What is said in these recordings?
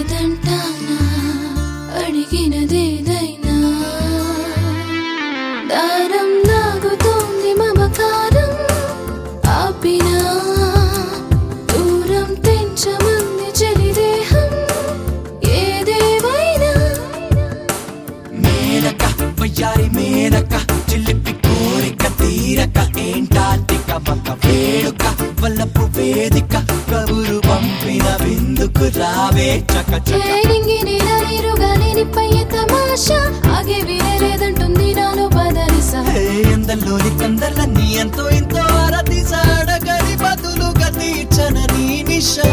లేదంటానా అడిగినదేదైనా దారం లాగుతోంది మమకారం ఆపినా దూరం తెంచమంది చెలిదేహం ఏదేవైనా మేనక వయ్యారి మేనక చిలిపి కోరిక తీరక ఏంటాటిక పక్క వేడుక వల్లపు వేదిక కబురు పంపిన విందుకు రావే చక నీరుగాలినిపై తమాషా ఆగే వీరేదంటుంది నాలో బదలిసా ఎందల్లోని కందలన్నీ ఎంతో ఎంతో అరతిసాడగని బదులుగా తీర్చనని నిషా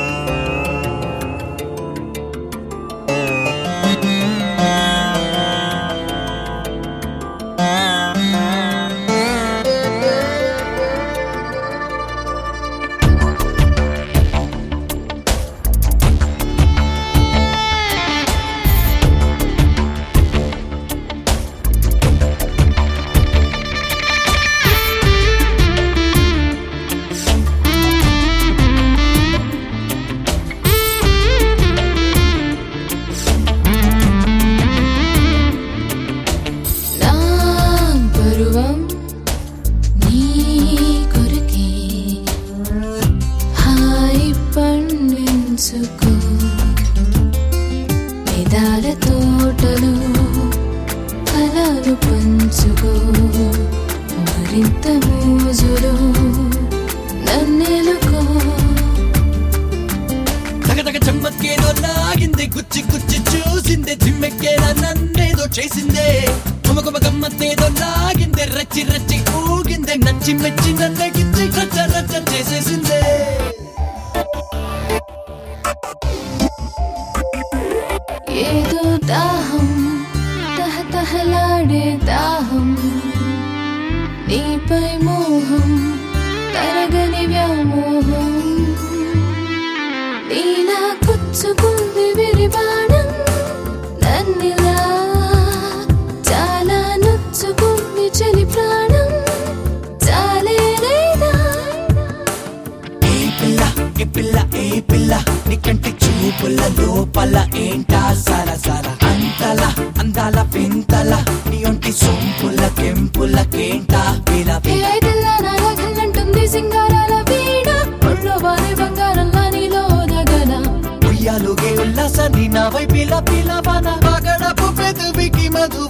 నీ కొరకే హాయి పండించుకో పెదాల తోటలో ఫలాలు పంచుకో మరింత మోజులో నన్నెలుకో తగతగ చెమ్మకేదో లాగిందే గుచ్చి గుచ్చి చూసిందే జిమ్మెక్కేలా నన్నేదో చేసిందే కుమకుమ గమ్మత్తేదో లాగిందే రచ్చి రచ్చి ఊగిందే నచ్చి మెచ్చి నన్నగిచ్చి రచ్చ రచ్చ చేసేసిందే ఏదో దాహం తహతహలాడే దాహం నీపై మోహం తరగని వ్యామోహం నీలా కుచ్చుకుంది విరిబాణం నన్నిలా చాలా నొచ్చుకుంది చలి ప్రాణం చాలేదా ఏ పిల్ల ఏ పిల్ల నీ కంటి చూపుల లోపల ఏంటా సర సర అంతలా అందాల పింతల నీ ఒంటి సొంపుల కెంపులకేంటా పిల పిలంటుంది సింగారాల వీణ ఒళ్ళో వారి బంగారంలా నీలో దగన ఉయ్యాలుగే ఉల్లాస నీ నా వైపిల పిలవన పగడపు పెదవికి మధు